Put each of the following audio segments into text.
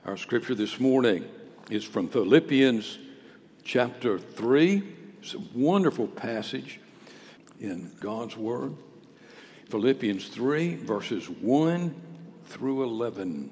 Our scripture this morning is from Philippians chapter 3. It's a wonderful passage in God's Word. Philippians 3, verses 1 through 11.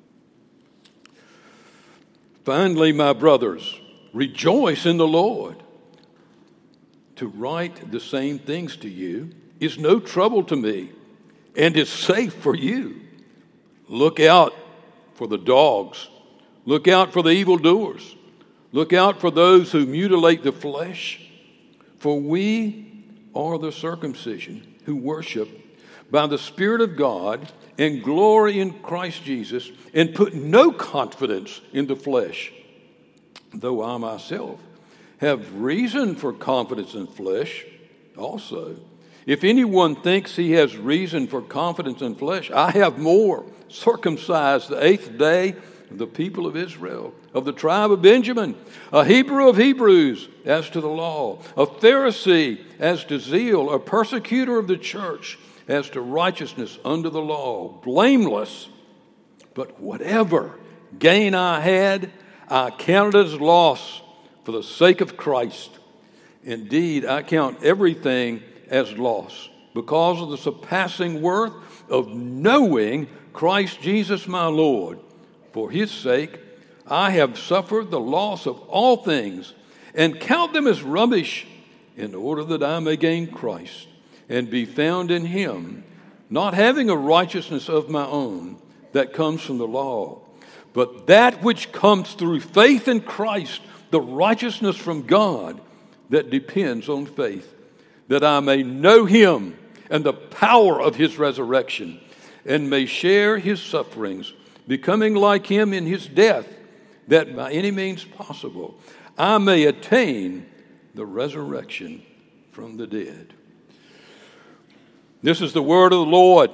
Finally, my brothers, rejoice in the Lord. To write the same things to you is no trouble to me and is safe for you. Look out for the dogs. Look out for the evildoers. Look out for those who mutilate the flesh. For we are the circumcision who worship by the Spirit of God and glory in Christ Jesus and put no confidence in the flesh, though I myself have reason for confidence in flesh also. If anyone thinks he has reason for confidence in flesh, I have more. Circumcised the 8th day of the people of Israel, of the tribe of Benjamin, a Hebrew of Hebrews as to the law, a Pharisee as to zeal, a persecutor of the church as to righteousness under the law, blameless. But whatever gain I had, I counted as loss for the sake of Christ. Indeed, I count everything as loss because of the surpassing worth of knowing Christ Jesus my Lord. For his sake, I have suffered the loss of all things and count them as rubbish in order that I may gain Christ and be found in him, not having a righteousness of my own that comes from the law, but that which comes through faith in Christ, the righteousness from God that depends on faith, that I may know him and the power of his resurrection, and may share his sufferings, becoming like him in his death, that by any means possible I may attain the resurrection from the dead. This is the word of the Lord.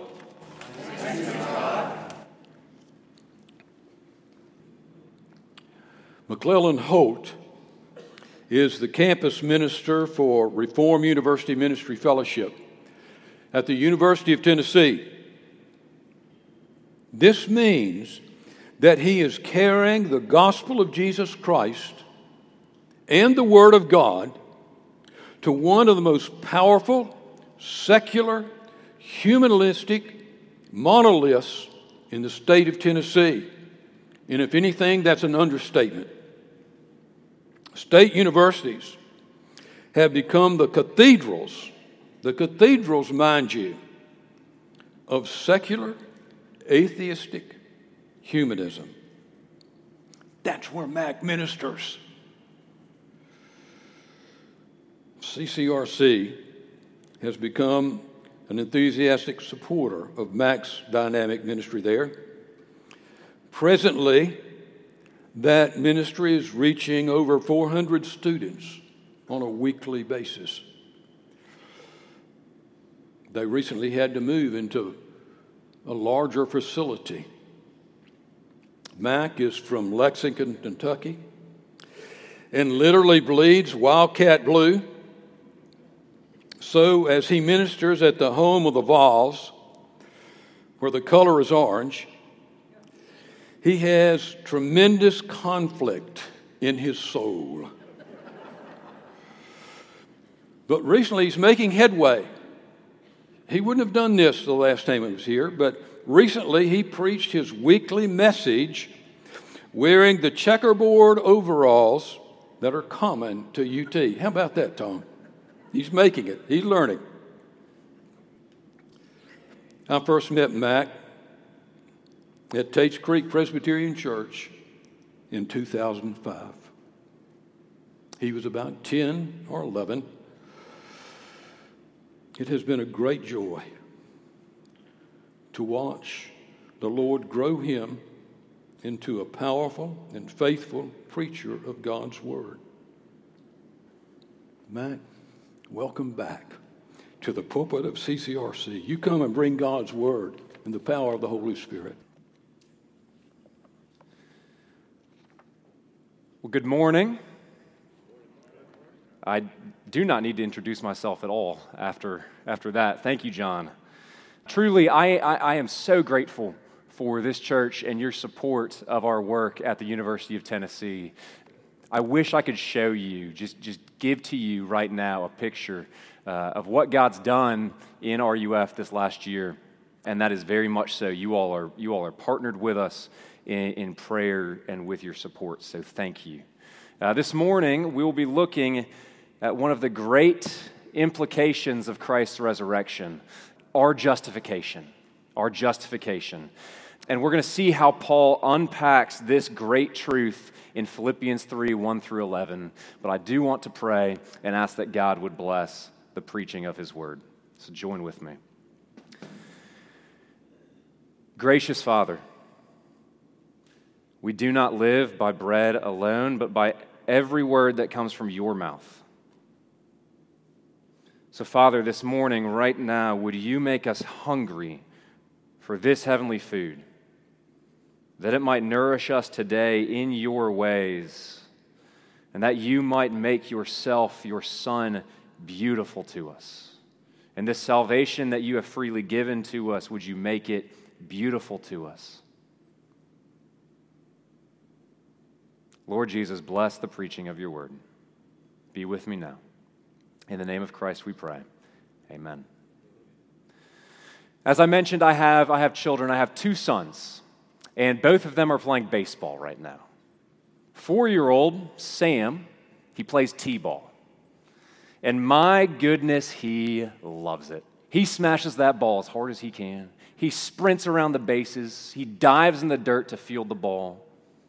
McClellan Holt is the campus minister for Reformed University Ministry Fellowship at the University of Tennessee. This means that he is carrying the gospel of Jesus Christ and the Word of God to one of the most powerful, secular, humanistic monoliths in the state of Tennessee. And if anything, that's an understatement. State universities have become the cathedrals, mind you, of secular, atheistic humanism. That's where Mac ministers. CCRC has become an enthusiastic supporter of Mac's dynamic ministry there. Presently, that ministry is reaching over 400 students on a weekly basis. They recently had to move into a larger facility. Mac is from Lexington, Kentucky, and literally bleeds wildcat blue. So as he ministers at the home of the Vols, where the color is orange, he has tremendous conflict in his soul. But recently he's making headway. He wouldn't have done this the last time he was here, but recently he preached his weekly message wearing the checkerboard overalls that are common to UT. How about that, Tom? He's making it. He's learning. I first met Mac at Tates Creek Presbyterian Church in 2005. He was about 10 or 11. It has been a great joy to watch the Lord grow him into a powerful and faithful preacher of God's Word. Mac, welcome back to the pulpit of CCRC. You come and bring God's Word and the power of the Holy Spirit. Well, good morning. I do not need to introduce myself at all after that. Thank you, John. Truly, I am so grateful for this church and your support of our work at the University of Tennessee. I wish I could show you, just give to you right now a picture of what God's done in RUF this last year, and that is very much so. You all are partnered with us in prayer and with your support, so thank you. This morning, we will be looking at one of the great implications of Christ's resurrection, our justification. Our justification. And we're going to see how Paul unpacks this great truth in Philippians 3, 1 through 11. But I do want to pray and ask that God would bless the preaching of his word. So join with me. Gracious Father, we do not live by bread alone, but by every word that comes from your mouth. So, Father, this morning, right now, would you make us hungry for this heavenly food, that it might nourish us today in your ways, and that you might make yourself, your Son, beautiful to us. And this salvation that you have freely given to us, would you make it beautiful to us? Lord Jesus, bless the preaching of your word. Be with me now. In the name of Christ we pray. Amen. As I mentioned, I have children. I have two sons, and both of them are playing baseball right now. 4-year-old Sam, he plays t-ball. And my goodness, he loves it. He smashes that ball as hard as he can. He sprints around the bases. He dives in the dirt to field the ball.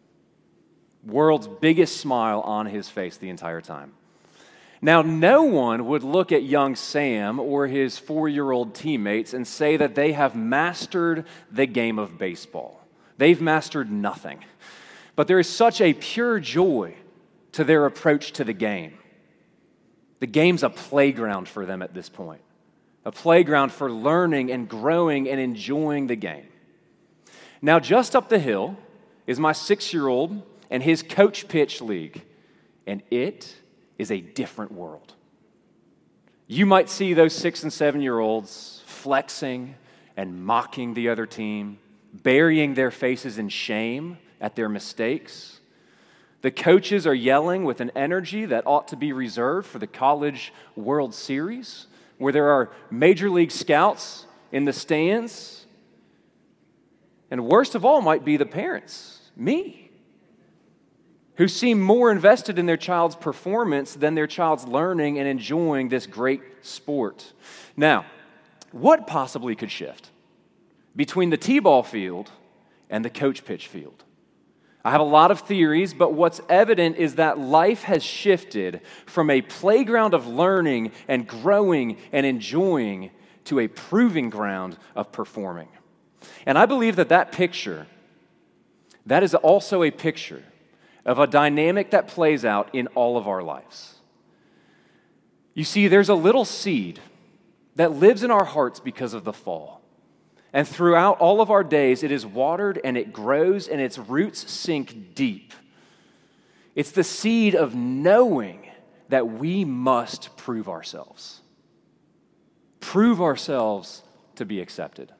World's biggest smile on his face the entire time. Now, no one would look at young Sam or his 4-year-old teammates and say that they have mastered the game of baseball. They've mastered nothing. But there is such a pure joy to their approach to the game. The game's a playground for them at this point, a playground for learning and growing and enjoying the game. Now, just up the hill is my 6-year-old and his coach pitch league, and it is a different world. You might see those 6 and 7-year-olds flexing and mocking the other team, burying their faces in shame at their mistakes. The coaches are yelling with an energy that ought to be reserved for the College World Series, where there are major league scouts in the stands. And worst of all might be the parents, me, who seem more invested in their child's performance than their child's learning and enjoying this great sport. Now, what possibly could shift between the t-ball field and the coach pitch field? I have a lot of theories, but what's evident is that life has shifted from a playground of learning and growing and enjoying to a proving ground of performing. And I believe that picture, that is also a picture of a dynamic that plays out in all of our lives. You see, there's a little seed that lives in our hearts because of the fall. And throughout all of our days, it is watered and it grows and its roots sink deep. It's the seed of knowing that we must prove ourselves. Prove ourselves to be accepted.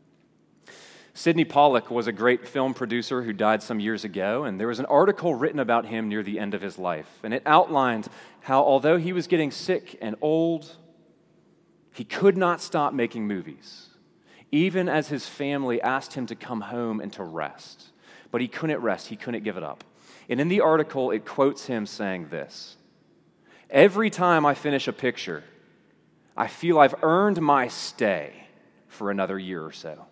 Sidney Pollack was a great film producer who died some years ago, and there was an article written about him near the end of his life. And it outlined how, although he was getting sick and old, he could not stop making movies, even as his family asked him to come home and to rest. But he couldn't rest, he couldn't give it up. And in the article, it quotes him saying this: "Every time I finish a picture, I feel I've earned my stay for another year or so."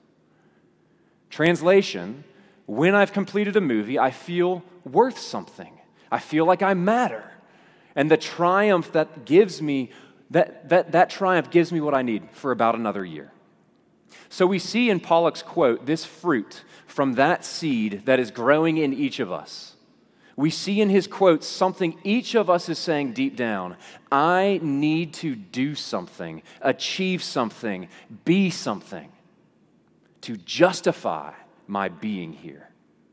Translation, when I've completed a movie, I feel worth something. I feel like I matter. And the triumph that gives me, that triumph gives me what I need for about another year. So we see in Pollack's quote this fruit from that seed that is growing in each of us. We see in his quotes something each of us is saying deep down: I need to do something, achieve something, be something to justify my being here.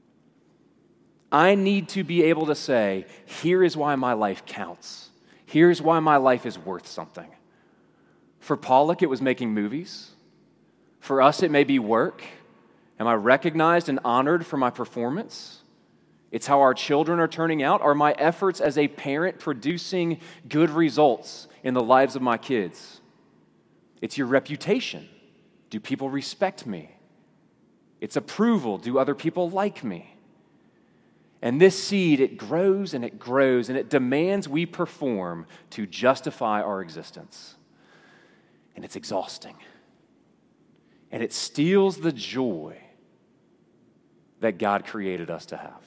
I need to be able to say, here is why my life counts. Here's why my life is worth something. For Pollack, it was making movies. For us, it may be work. Am I recognized and honored for my performance? It's how our children are turning out. Are my efforts as a parent producing good results in the lives of my kids? It's your reputation. Do people respect me? It's approval. Do other people like me? And this seed, it grows and it demands we perform to justify our existence. And it's exhausting. And it steals the joy that God created us to have.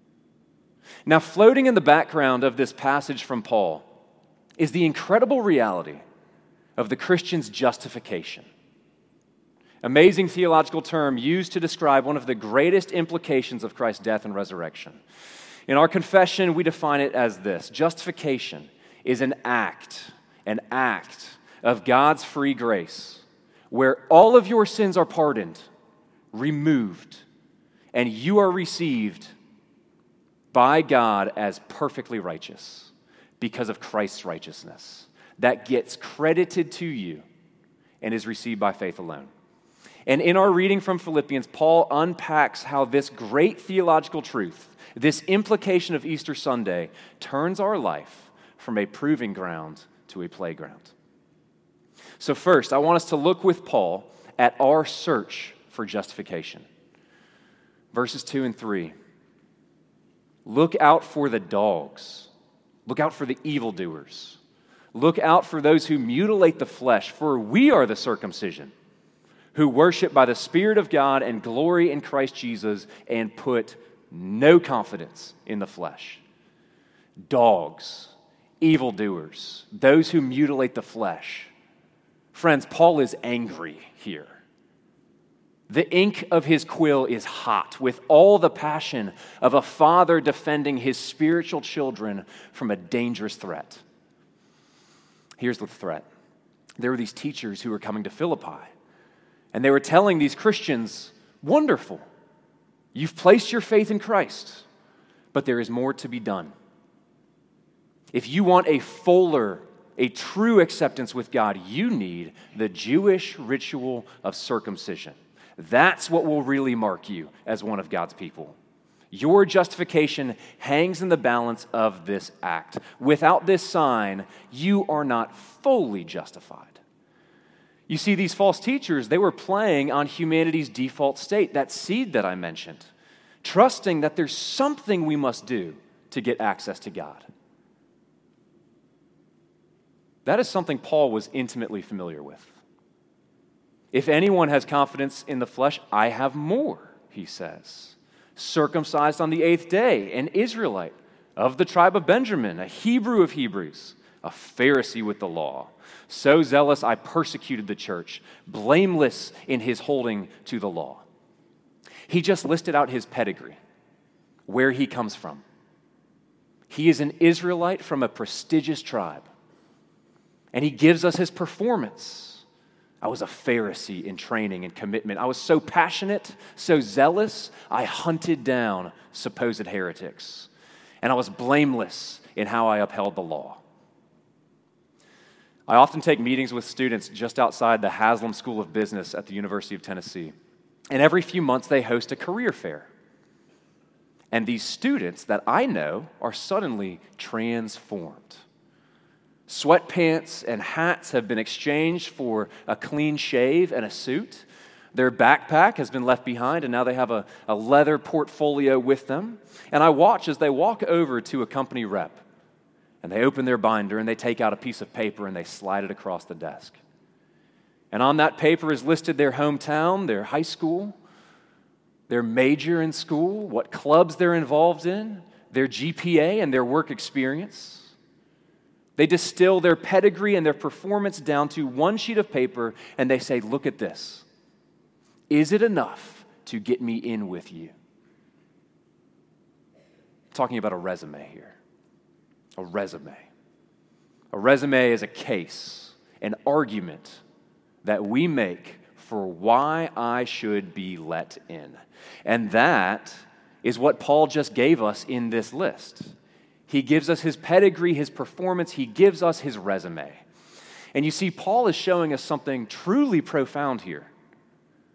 Now, floating in the background of this passage from Paul is the incredible reality of the Christian's justification. Amazing theological term used to describe one of the greatest implications of Christ's death and resurrection. In our confession, we define it as this: justification is an act of God's free grace, where all of your sins are pardoned, removed, and you are received by God as perfectly righteous because of Christ's righteousness that gets credited to you and is received by faith alone. And in our reading from Philippians, Paul unpacks how this great theological truth, this implication of Easter Sunday, turns our life from a proving ground to a playground. So first, I want us to look with Paul at our search for justification. Verses 2 and 3. Look out for the dogs. Look out for the evildoers. Look out for those who mutilate the flesh, for we are the circumcision, who worship by the Spirit of God and glory in Christ Jesus and put no confidence in the flesh. Dogs, evildoers, those who mutilate the flesh. Friends, Paul is angry here. The ink of his quill is hot with all the passion of a father defending his spiritual children from a dangerous threat. Here's the threat. There were these teachers who were coming to Philippi, and they were telling these Christians, wonderful, you've placed your faith in Christ, but there is more to be done. If you want a fuller, a true acceptance with God, you need the Jewish ritual of circumcision. That's what will really mark you as one of God's people. Your justification hangs in the balance of this act. Without this sign, you are not fully justified. You see, these false teachers, they were playing on humanity's default state, that seed that I mentioned, trusting that there's something we must do to get access to God. That is something Paul was intimately familiar with. If anyone has confidence in the flesh, I have more, he says. Circumcised on the 8th day, an Israelite of the tribe of Benjamin, a Hebrew of Hebrews, a Pharisee with the law. So zealous I persecuted the church, blameless in his holding to the law. He just listed out his pedigree, where he comes from. He is an Israelite from a prestigious tribe. And he gives us his performance. I was a Pharisee in training and commitment. I was so passionate, so zealous, I hunted down supposed heretics. And I was blameless in how I upheld the law. I often take meetings with students just outside the Haslam School of Business at the University of Tennessee. And every few months they host a career fair. And these students that I know are suddenly transformed. Sweatpants and hats have been exchanged for a clean shave and a suit. Their backpack has been left behind, and now they have a leather portfolio with them. And I watch as they walk over to a company rep, and they open their binder, and they take out a piece of paper, and they slide it across the desk. And on that paper is listed their hometown, their high school, their major in school, what clubs they're involved in, their GPA, and their work experience. They distill their pedigree and their performance down to one sheet of paper, and they say, look at this. Is it enough to get me in with you? I'm talking about a resume here. A resume. A resume is a case, an argument that we make for why I should be let in. And that is what Paul just gave us in this list. He gives us his pedigree, his performance. He gives us his resume. And you see, Paul is showing us something truly profound here.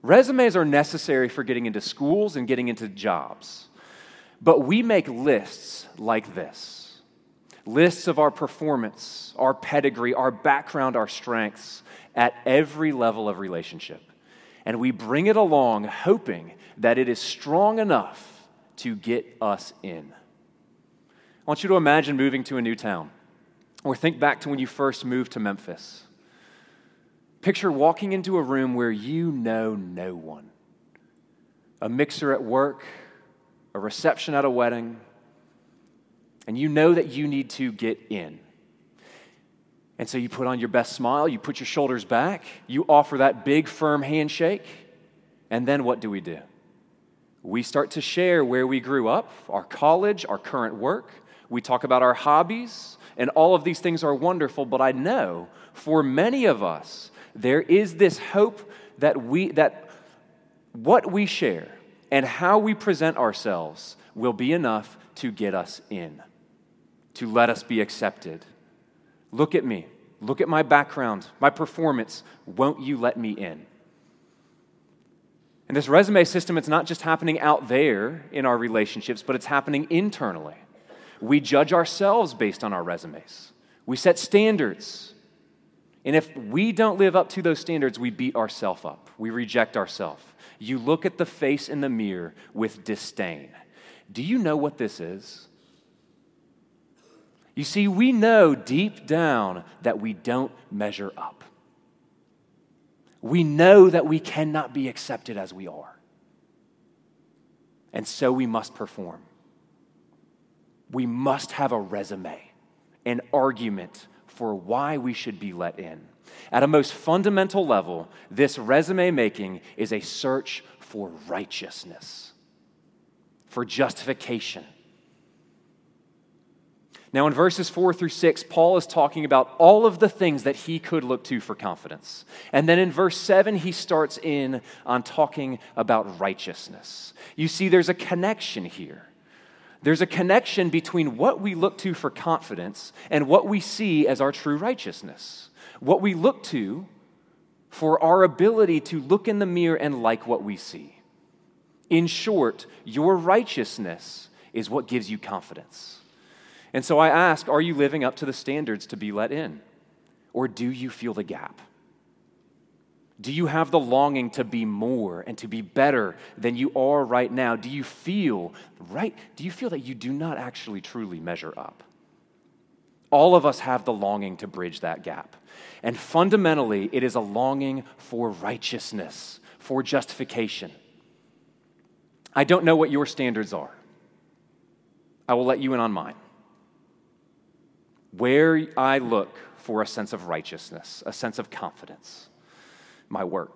Resumes are necessary for getting into schools and getting into jobs. But we make lists like this. Lists of our performance, our pedigree, our background, our strengths at every level of relationship. And we bring it along hoping that it is strong enough to get us in. I want you to imagine moving to a new town, or think back to when you first moved to Memphis. Picture walking into a room where you know no one. A mixer at work, a reception at a wedding, and you know that you need to get in. And so you put on your best smile, you put your shoulders back, you offer that big, firm handshake, and then what do? We start to share where we grew up, our college, our current work. We talk about our hobbies, and all of these things are wonderful, but I know for many of us, there is this hope that what we share and how we present ourselves will be enough to get us in, to let us be accepted. Look at me. Look at my background, my performance. Won't you let me in? And this resume system, it's not just happening out there in our relationships, but it's happening internally. We judge ourselves based on our resumes. We set standards. And if we don't live up to those standards, we beat ourselves up. We reject ourselves. You look at the face in the mirror with disdain. Do you know what this is? You see, we know deep down that we don't measure up. We know that we cannot be accepted as we are. And so we must perform. We must have a resume, an argument for why we should be let in. At a most fundamental level, this resume making is a search for righteousness, for justification. Now, in verses 4 through 6, Paul is talking about all of the things that he could look to for confidence. And then in verse 7, he starts in on talking about righteousness. You see, there's a connection here. There's a connection between what we look to for confidence and what we see as our true righteousness. What we look to for our ability to look in the mirror and like what we see. In short, your righteousness is what gives you confidence. And so I ask, are you living up to the standards to be let in? Or do you feel the gap? Do you have the longing to be more and to be better than you are right now? Do you feel that you do not actually truly measure up? All of us have the longing to bridge that gap. And fundamentally, it is a longing for righteousness, for justification. I don't know what your standards are. I will let you in on mine. Where I look for a sense of righteousness, a sense of confidence, my work.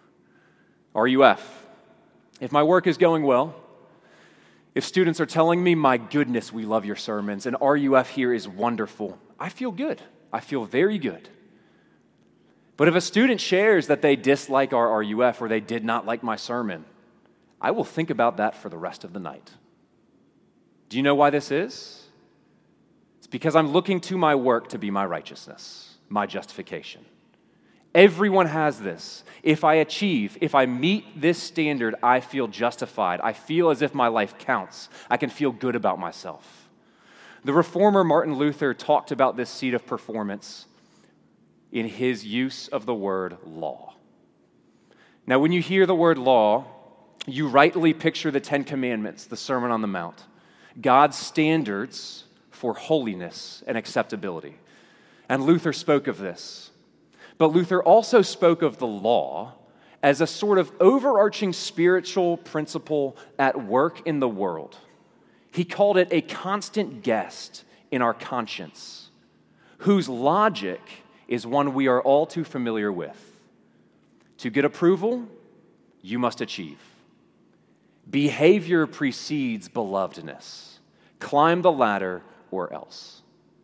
RUF. If my work is going well, if students are telling me, my goodness, we love your sermons, and RUF here is wonderful, I feel good. I feel very good. But if a student shares that they dislike our RUF or they did not like my sermon, I will think about that for the rest of the night. Do you know why this is? It's because I'm looking to my work to be my righteousness, my justification. Everyone has this. If I meet this standard, I feel justified. I feel as if my life counts. I can feel good about myself. The reformer Martin Luther talked about this seat of performance in his use of the word law. Now, when you hear the word law, you rightly picture the Ten Commandments, the Sermon on the Mount, God's standards for holiness and acceptability. And Luther spoke of this. But Luther also spoke of the law as a sort of overarching spiritual principle at work in the world. He called it a constant guest in our conscience, whose logic is one we are all too familiar with. To get approval, you must achieve. Behavior precedes belovedness. Climb the ladder or else.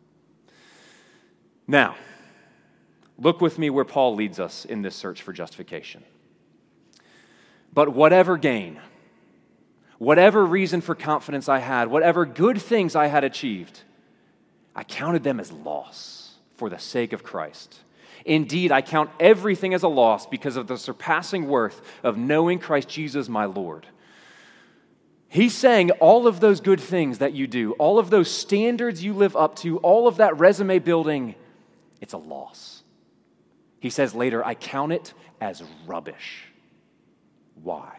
Now, look with me where Paul leads us in this search for justification. But whatever gain, whatever reason for confidence I had, whatever good things I had achieved, I counted them as loss for the sake of Christ. Indeed, I count everything as a loss because of the surpassing worth of knowing Christ Jesus my Lord. He's saying all of those good things that you do, all of those standards you live up to, all of that resume building, it's a loss. He says later, I count it as rubbish. Why?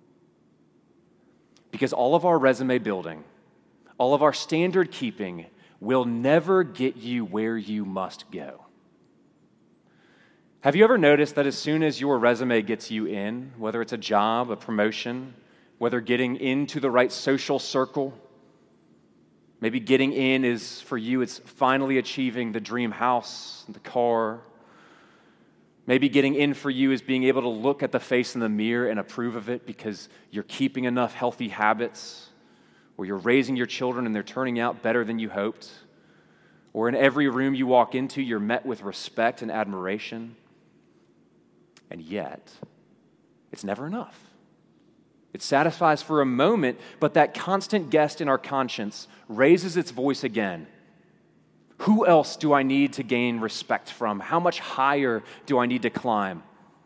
Because all of our resume building, all of our standard keeping will never get you where you must go. Have you ever noticed that as soon as your resume gets you in, whether it's a job, a promotion, whether getting into the right social circle, maybe getting in is for you, it's finally achieving the dream house, the car. Maybe getting in for you is being able to look at the face in the mirror and approve of it because you're keeping enough healthy habits, or you're raising your children and they're turning out better than you hoped, or in every room you walk into, you're met with respect and admiration. And yet, it's never enough. It satisfies for a moment, but that constant guest in our conscience raises its voice again. Who else do I need to gain respect from? How much higher do I need to climb?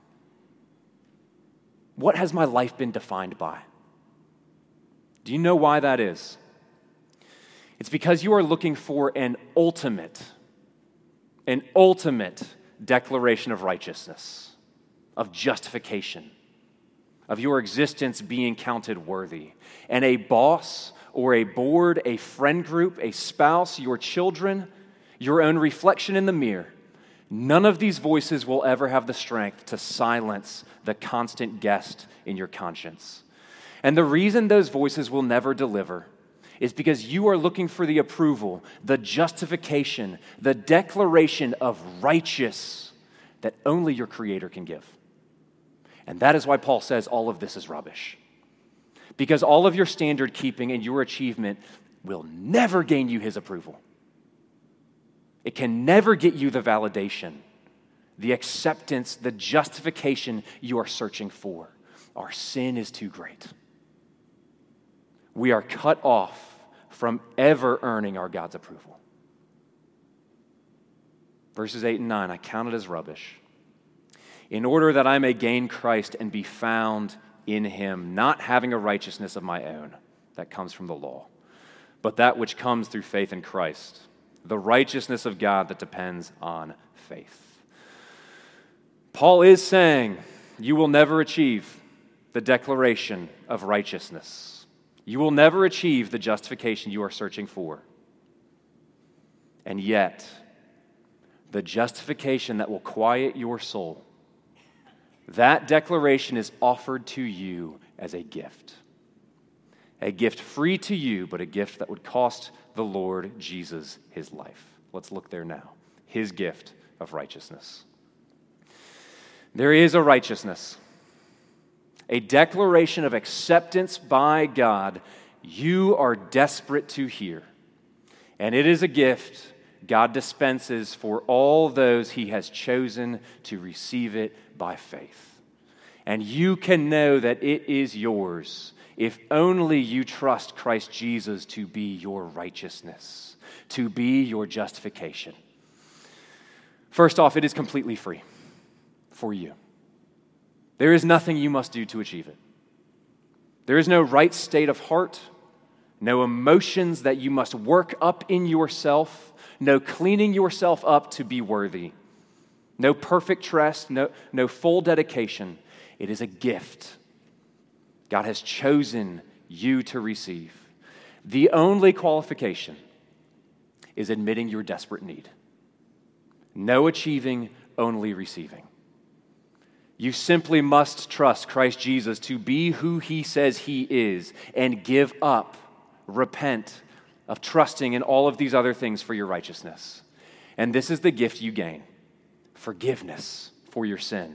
What has my life been defined by? Do you know why that is? It's because you are looking for an ultimate declaration of righteousness, of justification, of your existence being counted worthy. And a boss or a board, a friend group, a spouse, your children, your own reflection in the mirror, none of these voices will ever have the strength to silence the constant guest in your conscience. And the reason those voices will never deliver is because you are looking for the approval, the justification, the declaration of righteous that only your Creator can give. And that is why Paul says all of this is rubbish. Because all of your standard keeping and your achievement will never gain you his approval. It can never get you the validation, the acceptance, the justification you are searching for. Our sin is too great. We are cut off from ever earning our God's approval. Verses 8 and 9, I count it as rubbish, in order that I may gain Christ and be found in him, not having a righteousness of my own that comes from the law, but that which comes through faith in Christ, the righteousness of God that depends on faith. Paul is saying you will never achieve the declaration of righteousness. You will never achieve the justification you are searching for. And yet, the justification that will quiet your soul, that declaration is offered to you as a gift. A gift free to you, but a gift that would cost the Lord Jesus his life. Let's look there now. His gift of righteousness. There is a righteousness, a declaration of acceptance by God you are desperate to hear. And it is a gift God dispenses for all those he has chosen to receive it by faith. And you can know that it is yours if only you trust Christ Jesus to be your righteousness, to be your justification. First off, it is completely free for you. There is nothing you must do to achieve it. There is no right state of heart, no emotions that you must work up in yourself, no cleaning yourself up to be worthy, no perfect trust, no full dedication. It is a gift God has chosen you to receive. The only qualification is admitting your desperate need. No achieving, only receiving. You simply must trust Christ Jesus to be who he says he is and give up, repent of trusting in all of these other things for your righteousness. And this is the gift you gain, forgiveness for your sin.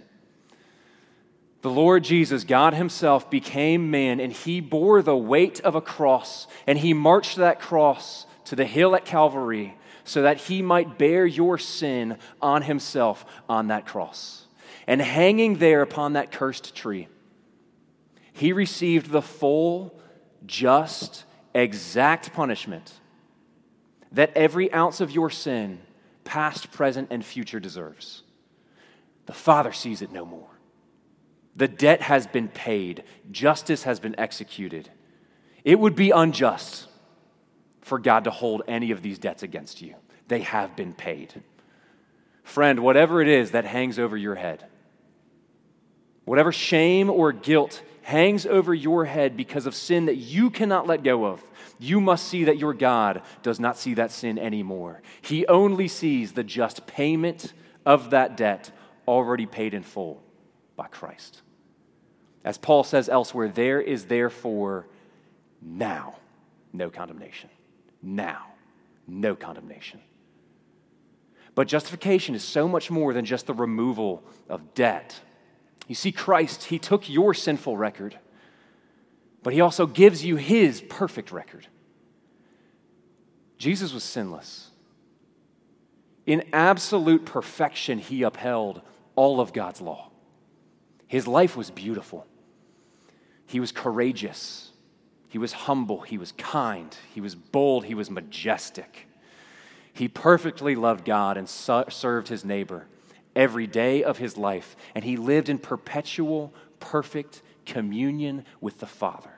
The Lord Jesus, God himself, became man, and he bore the weight of a cross, and he marched that cross to the hill at Calvary so that he might bear your sin on himself on that cross. And hanging there upon that cursed tree, he received the full, just, exact punishment that every ounce of your sin, past, present, and future, deserves. The Father sees it no more. The debt has been paid. Justice has been executed. It would be unjust for God to hold any of these debts against you. They have been paid. Friend, whatever it is that hangs over your head, whatever shame or guilt hangs over your head because of sin that you cannot let go of, you must see that your God does not see that sin anymore. He only sees the just payment of that debt already paid in full by Christ. As Paul says elsewhere, there is therefore now no condemnation. Now, no condemnation. But justification is so much more than just the removal of debt. You see, Christ, he took your sinful record, but he also gives you his perfect record. Jesus was sinless. In absolute perfection, he upheld all of God's law. His life was beautiful. He was courageous. He was humble. He was kind. He was bold. He was majestic. He perfectly loved God and served his neighbor every day of his life, and he lived in perpetual, perfect communion with the Father.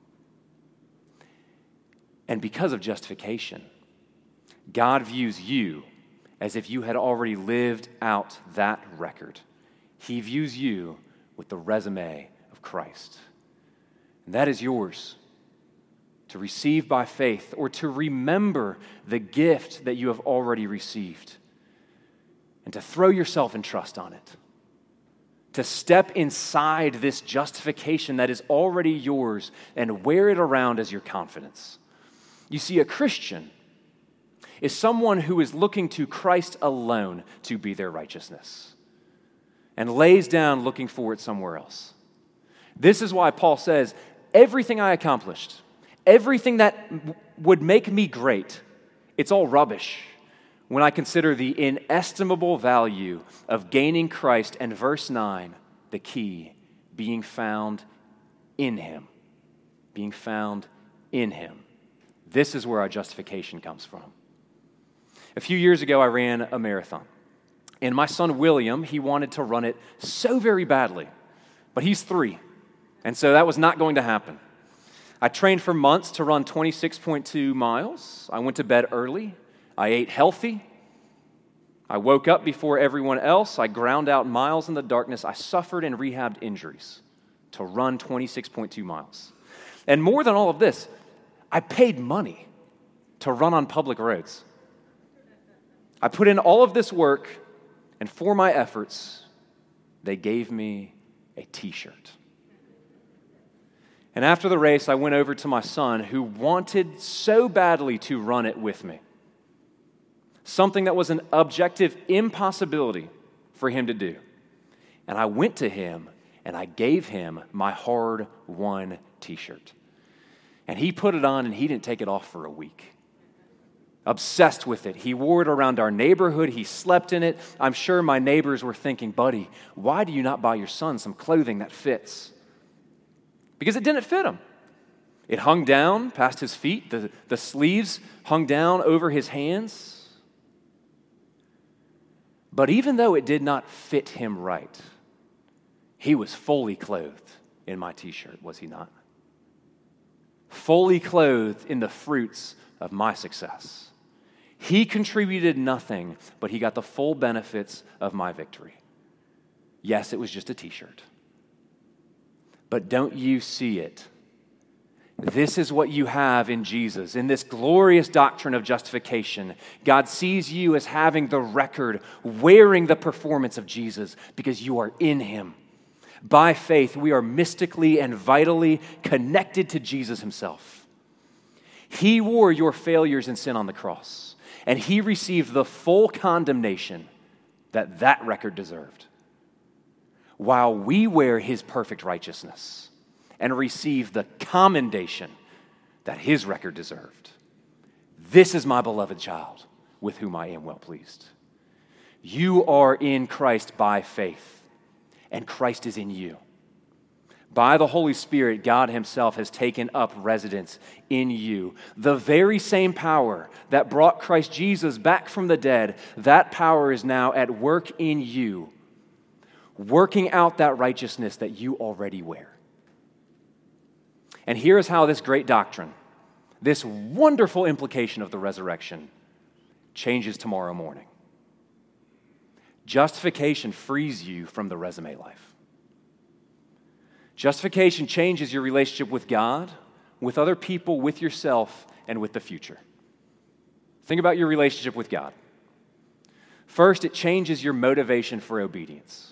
And because of justification, God views you as if you had already lived out that record. He views you with the resume of Christ. And that is yours to receive by faith or to remember the gift that you have already received and to throw yourself in trust on it. To step inside this justification that is already yours and wear it around as your confidence. You see, a Christian is someone who is looking to Christ alone to be their righteousness and lays down looking for it somewhere else. This is why Paul says, everything I accomplished, everything that would make me great, it's all rubbish when I consider the inestimable value of gaining Christ and verse 9, the key, being found in him. Being found in him. This is where our justification comes from. A few years ago, I ran a marathon. And my son, William, he wanted to run it so very badly. But he's 3. And so that was not going to happen. I trained for months to run 26.2 miles. I went to bed early. I ate healthy. I woke up before everyone else. I ground out miles in the darkness. I suffered and rehabbed injuries to run 26.2 miles. And more than all of this, I paid money to run on public roads. I put in all of this work, and for my efforts, they gave me a t-shirt. And after the race, I went over to my son, who wanted so badly to run it with me. Something that was an objective impossibility for him to do. And I went to him, and I gave him my hard-won t-shirt. And he put it on, and he didn't take it off for a week. Obsessed with it. He wore it around our neighborhood. He slept in it. I'm sure my neighbors were thinking, buddy, why do you not buy your son some clothing that fits? Because it didn't fit him. It hung down past his feet. The sleeves hung down over his hands. But even though it did not fit him right, he was fully clothed in my t-shirt, was he not? Fully clothed in the fruits of my success. He contributed nothing, but he got the full benefits of my victory. Yes, it was just a t-shirt. But don't you see it? This is what you have in Jesus. In this glorious doctrine of justification, God sees you as having the record, wearing the performance of Jesus, because you are in him. By faith, we are mystically and vitally connected to Jesus himself. He wore your failures and sin on the cross, and he received the full condemnation that record deserved, while we wear his perfect righteousness and receive the commendation that his record deserved. This is my beloved child, with whom I am well pleased. You are in Christ by faith, and Christ is in you. By the Holy Spirit, God himself has taken up residence in you. The very same power that brought Christ Jesus back from the dead, that power is now at work in you. working out that righteousness that you already wear. And here is how this great doctrine, this wonderful implication of the resurrection, changes tomorrow morning. Justification frees you from the resume life. Justification changes your relationship with God, with other people, with yourself, and with the future. Think about your relationship with God. First, it changes your motivation for obedience.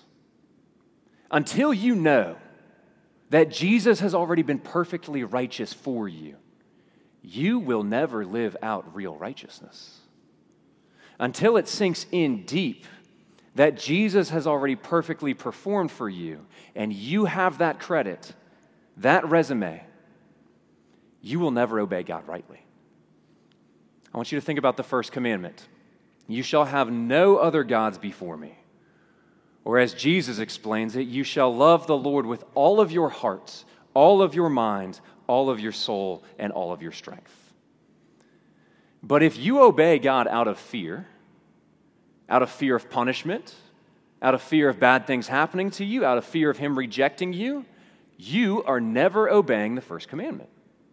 Until you know that Jesus has already been perfectly righteous for you, you will never live out real righteousness. Until it sinks in deep that Jesus has already perfectly performed for you, and you have that credit, that resume, you will never obey God rightly. I want you to think about the first commandment. You shall have no other gods before me. Or as Jesus explains it, you shall love the Lord with all of your heart, all of your mind, all of your soul, and all of your strength. But if you obey God out of fear of punishment, out of fear of bad things happening to you, out of fear of Him rejecting you, you are never obeying the first commandment.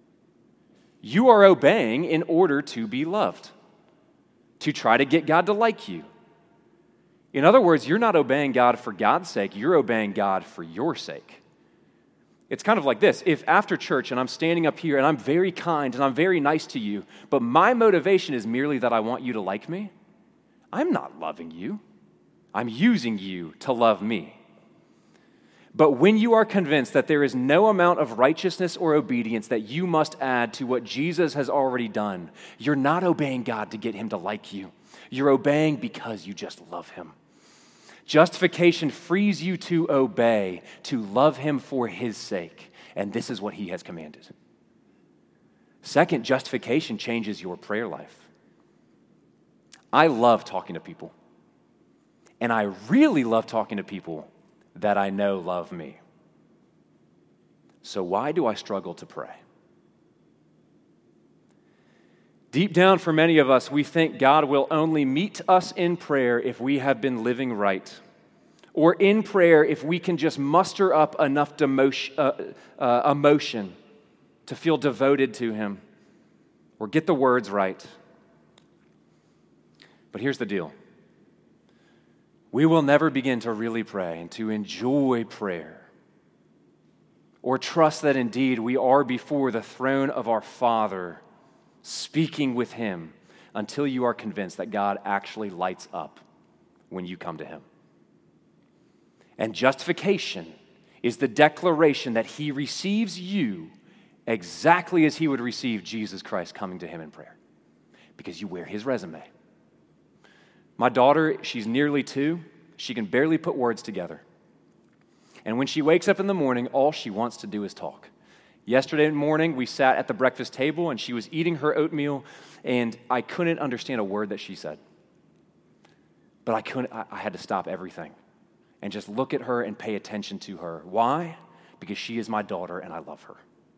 You are obeying in order to be loved, to try to get God to like you. In other words, you're not obeying God for God's sake, you're obeying God for your sake. It's kind of like this. If after church and I'm standing up here and I'm very kind and I'm very nice to you, but my motivation is merely that I want you to like me, I'm not loving you. I'm using you to love me. But when you are convinced that there is no amount of righteousness or obedience that you must add to what Jesus has already done, you're not obeying God to get Him to like you. You're obeying because you just love Him. Justification frees you to obey, to love Him for His sake, and this is what He has commanded. Second, justification changes your prayer life. I love talking to people, and I really love talking to people that I know love me. So why do I struggle to pray? Deep down for many of us, we think God will only meet us in prayer if we have been living right, or in prayer if we can just muster up enough emotion to feel devoted to Him, or get the words right. But here's the deal. We will never begin to really pray and to enjoy prayer or trust that indeed we are before the throne of our Father speaking with Him until you are convinced that God actually lights up when you come to Him. And justification is the declaration that He receives you exactly as He would receive Jesus Christ coming to Him in prayer, because you wear His resume. My daughter, she's nearly 2. She can barely put words together. And when she wakes up in the morning, all she wants to do is talk. Yesterday morning, we sat at the breakfast table, and she was eating her oatmeal, and I couldn't understand a word that she said. But I had to stop everything and just look at her and pay attention to her. Why? Because she is my daughter, and I love her.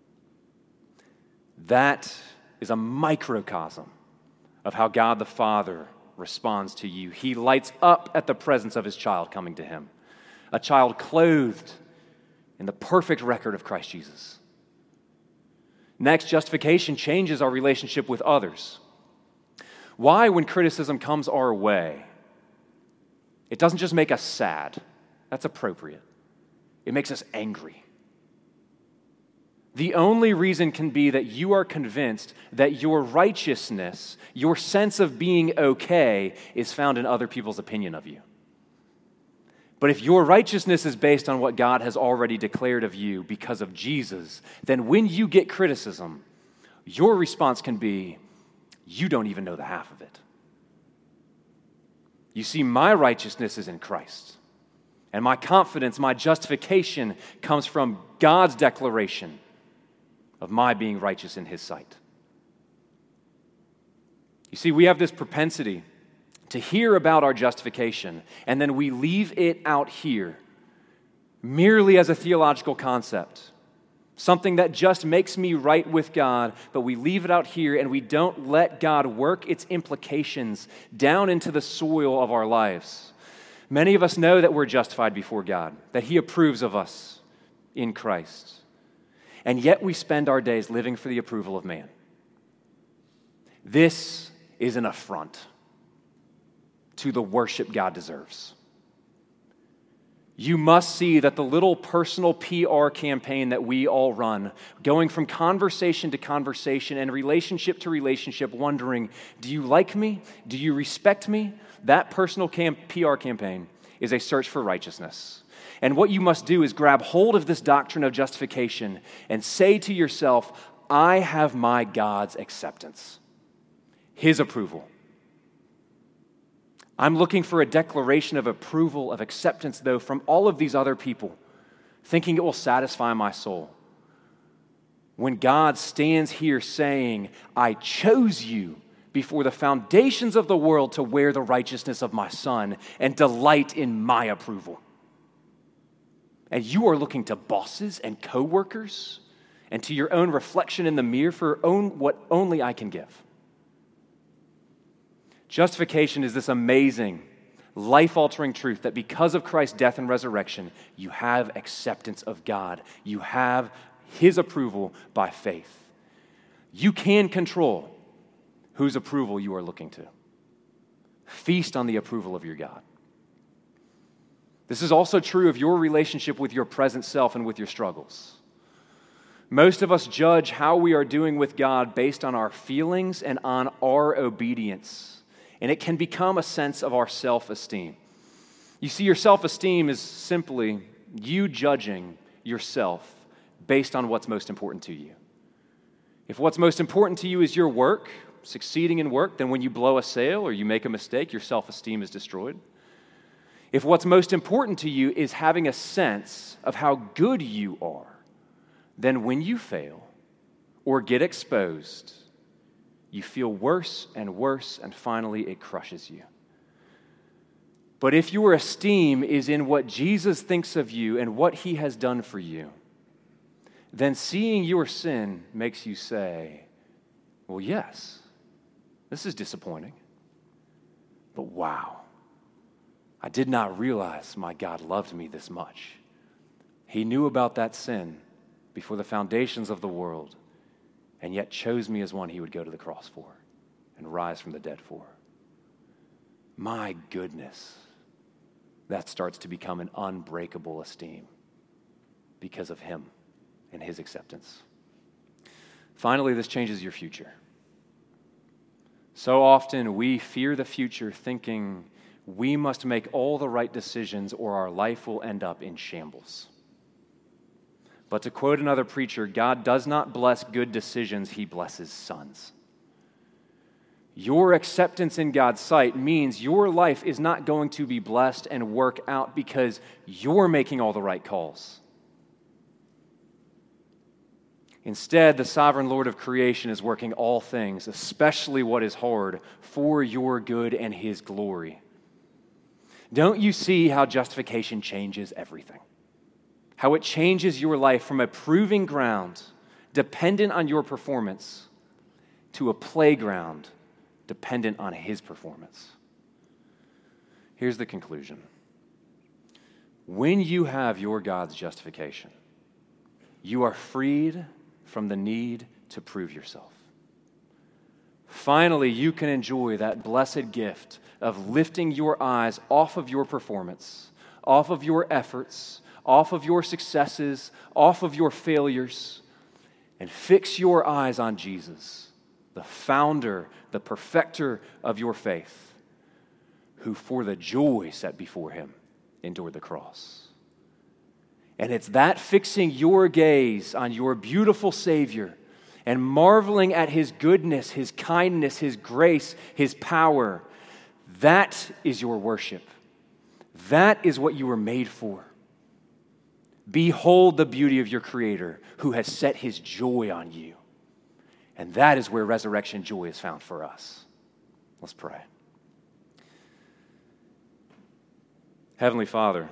That is a microcosm of how God the Father responds to you. He lights up at the presence of His child coming to Him, a child clothed in the perfect record of Christ Jesus. Next, justification changes our relationship with others. Why, when criticism comes our way, it doesn't just make us sad. That's appropriate. It makes us angry. The only reason can be that you are convinced that your righteousness, your sense of being okay, is found in other people's opinion of you. But if your righteousness is based on what God has already declared of you because of Jesus, then when you get criticism, your response can be, you don't even know the half of it. You see, my righteousness is in Christ. And my confidence, my justification comes from God's declaration of my being righteous in His sight. You see, we have this propensity to hear about our justification, and then we leave it out here merely as a theological concept, something that just makes me right with God, but we leave it out here and we don't let God work its implications down into the soil of our lives. Many of us know that we're justified before God, that He approves of us in Christ. And yet we spend our days living for the approval of man. This is an affront to the worship God deserves. You must see that the little personal PR campaign that we all run, going from conversation to conversation and relationship to relationship, wondering, do you like me? Do you respect me? That personal PR campaign is a search for righteousness. And what you must do is grab hold of this doctrine of justification and say to yourself, I have my God's acceptance, His approval. I'm looking for a declaration of approval, of acceptance, though, from all of these other people, thinking it will satisfy my soul. When God stands here saying, I chose you before the foundations of the world to wear the righteousness of my Son and delight in my approval. And you are looking to bosses and coworkers and to your own reflection in the mirror for what only I can give. Justification is this amazing, life-altering truth that because of Christ's death and resurrection, you have acceptance of God. You have His approval by faith. You can control whose approval you are looking to. Feast on the approval of your God. This is also true of your relationship with your present self and with your struggles. Most of us judge how we are doing with God based on our feelings and on our obedience. And it can become a sense of our self-esteem. You see, your self-esteem is simply you judging yourself based on what's most important to you. If what's most important to you is your work, succeeding in work, then when you blow a sale or you make a mistake, your self-esteem is destroyed. If what's most important to you is having a sense of how good you are, then when you fail or get exposed, you feel worse, and finally it crushes you. But if your esteem is in what Jesus thinks of you and what He has done for you, then seeing your sin makes you say, well, yes, this is disappointing, but wow, I did not realize my God loved me this much. He knew about that sin before the foundations of the world, and yet chose me as one He would go to the cross for and rise from the dead for. My goodness, that starts to become an unbreakable esteem because of Him and His acceptance. Finally, this changes your future. So often we fear the future thinking we must make all the right decisions or our life will end up in shambles. But to quote another preacher, God does not bless good decisions, He blesses sons. Your acceptance in God's sight means your life is not going to be blessed and work out because you're making all the right calls. Instead, the sovereign Lord of creation is working all things, especially what is hard, for your good and His glory. Don't you see how justification changes everything? How it changes your life from a proving ground dependent on your performance to a playground dependent on His performance. Here's the conclusion. When you have your God's justification, you are freed from the need to prove yourself. Finally, you can enjoy that blessed gift of lifting your eyes off of your performance, off of your efforts, off of your successes, off of your failures, and fix your eyes on Jesus, the founder, the perfecter of your faith, who for the joy set before Him endured the cross. And it's that fixing your gaze on your beautiful Savior and marveling at His goodness, His kindness, His grace, His power, that is your worship. That is what you were made for. Behold the beauty of your Creator who has set His joy on you. And that is where resurrection joy is found for us. Let's pray. Heavenly Father,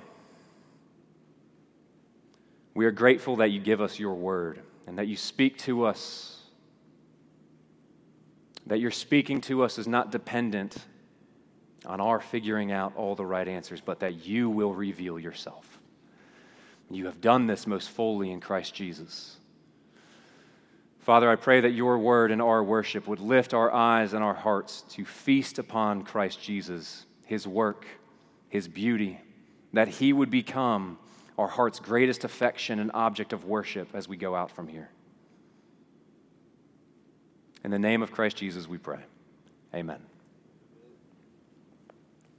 we are grateful that you give us your word and that you speak to us, that your speaking to us is not dependent on our figuring out all the right answers, but that you will reveal yourself. You have done this most fully in Christ Jesus. Father, I pray that your word and our worship would lift our eyes and our hearts to feast upon Christ Jesus, his work, his beauty, that he would become our heart's greatest affection and object of worship as we go out from here. In the name of Christ Jesus, we pray. Amen.